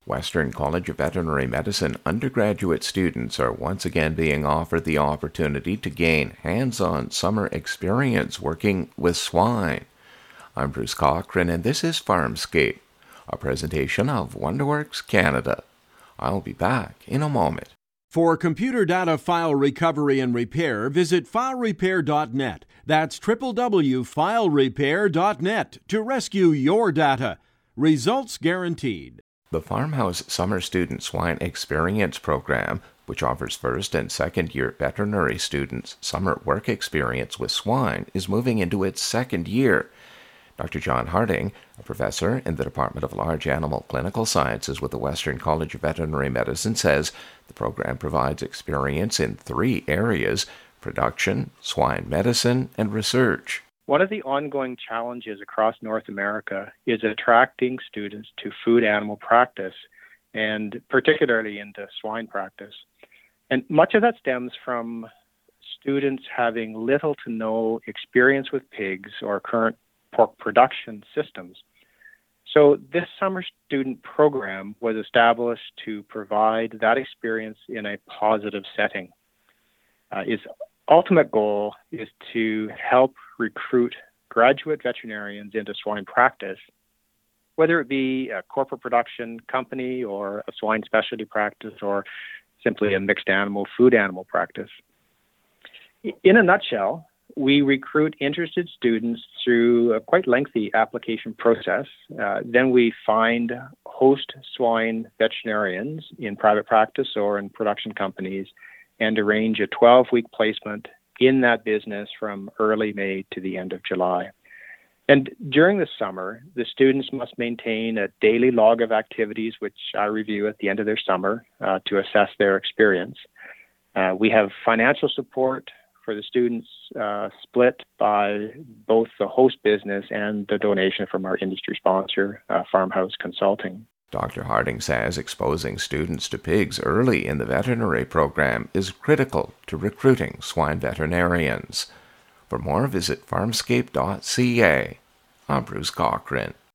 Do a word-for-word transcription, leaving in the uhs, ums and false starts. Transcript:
Western College of Veterinary Medicine undergraduate students are once again being offered the opportunity to gain hands-on summer experience working with swine. I'm Bruce Cochran, and this is Farmscape, a presentation of WonderWorks Canada. I'll be back in a moment. For computer data file recovery and repair, visit file repair dot net. That's w w w dot file repair dot net to rescue your data. Results guaranteed. The Farmhouse Summer Student Swine Experience Program, which offers first and second year veterinary students summer work experience with swine, is moving into its second year. Doctor John Harding, a professor in the Department of Large Animal Clinical Sciences with the Western College of Veterinary Medicine, says the program provides experience in three areas: production, swine medicine, and research. One of the ongoing challenges across North America is attracting students to food animal practice, and particularly into swine practice. And much of that stems from students having little to no experience with pigs or current pork production systems. So this summer student program was established to provide that experience in a positive setting. Uh, its ultimate goal is to help recruit graduate veterinarians into swine practice, whether it be a corporate production company or a swine specialty practice or simply a mixed animal, food animal practice. In a nutshell, we recruit interested students through a quite lengthy application process. Uh, then we find host swine veterinarians in private practice or in production companies and arrange a twelve-week placement in that business from early May to the end of July. And during the summer, the students must maintain a daily log of activities, which I review at the end of their summer uh, to assess their experience. Uh, we have financial support for the students uh, split by both the host business and the donation from our industry sponsor, uh, Farmhouse Consulting. Doctor Harding says exposing students to pigs early in the veterinary program is critical to recruiting swine veterinarians. For more, visit farmscape dot c a. I'm Bruce Cochran.